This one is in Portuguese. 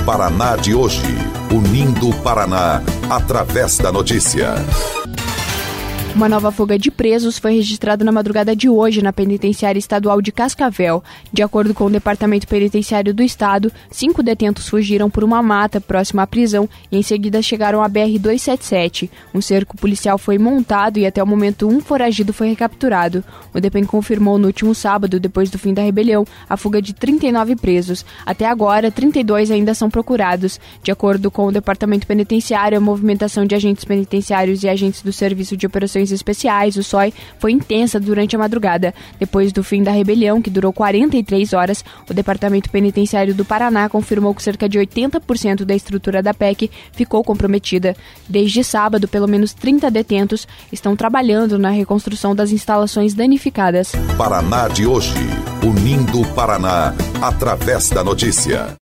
Paraná de hoje, unindo o Paraná através da notícia. Uma nova fuga de presos foi registrada na madrugada de hoje na Penitenciária Estadual de Cascavel. De acordo com o Departamento Penitenciário do Estado, 5 detentos fugiram por uma mata próxima à prisão e em seguida chegaram à BR-277. Um cerco policial foi montado e até o momento um foragido foi recapturado. O DEPEN confirmou no último sábado, depois do fim da rebelião, a fuga de 39 presos. Até agora, 32 ainda são procurados. De acordo com o Departamento Penitenciário, a movimentação de agentes penitenciários e agentes do Serviço de Operações Especiais, o SOI, foi intensa durante a madrugada. Depois do fim da rebelião, que durou 43 horas, o Departamento Penitenciário do Paraná confirmou que cerca de 80% da estrutura da PEC ficou comprometida. Desde sábado, pelo menos 30 detentos estão trabalhando na reconstrução das instalações danificadas. Paraná de hoje, unindo o Paraná através da notícia.